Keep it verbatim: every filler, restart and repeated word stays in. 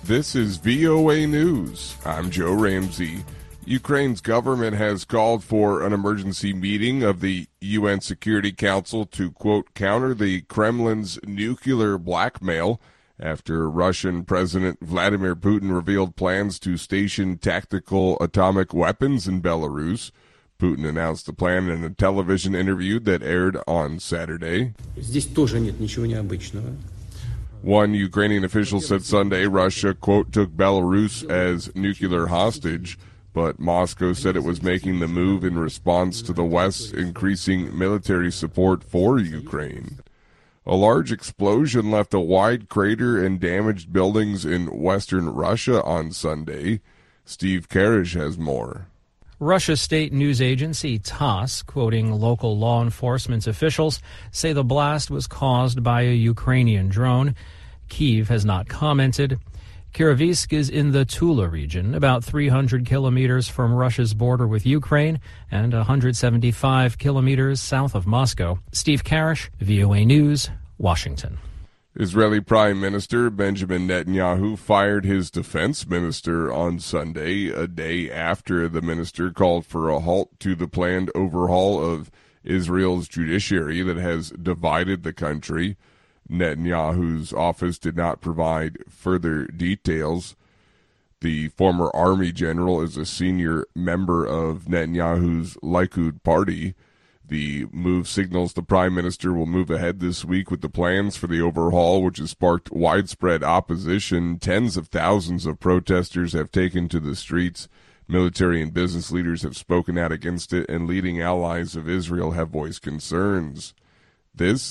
This is V O A News. I'm Joe Ramsey. Ukraine's government has called for an emergency meeting of the U N Security Council to, quote, counter the Kremlin's nuclear blackmail after Russian President Vladimir Putin revealed plans to station tactical atomic weapons in Belarus. Putin announced the plan in a television interview that aired on Saturday. Здесь тоже нет ничего необычного. One Ukrainian official said Sunday Russia, quote, took Belarus as nuclear hostage, but Moscow said it was making the move in response to the West's increasing military support for Ukraine. A large explosion left a wide crater and damaged buildings in western Russia on Sunday. Steve Karish has more. Russia's state news agency TASS, quoting local law enforcement officials, say the blast was caused by a Ukrainian drone. Kyiv has not commented. Kirovisk is in the Tula region, about three hundred kilometers from Russia's border with Ukraine and one hundred seventy-five kilometers south of Moscow. Steve Karish, V O A News, Washington. Israeli Prime Minister Benjamin Netanyahu fired his defense minister on Sunday, a day after the minister called for a halt to the planned overhaul of Israel's judiciary that has divided the country. Netanyahu's office did not provide further details. The former army general is a senior member of Netanyahu's Likud party. The move signals the prime minister will move ahead this week with the plans for the overhaul, which has sparked widespread opposition. Tens of thousands of protesters have taken to the streets. Military and business leaders have spoken out against it, and leading allies of Israel have voiced concerns. This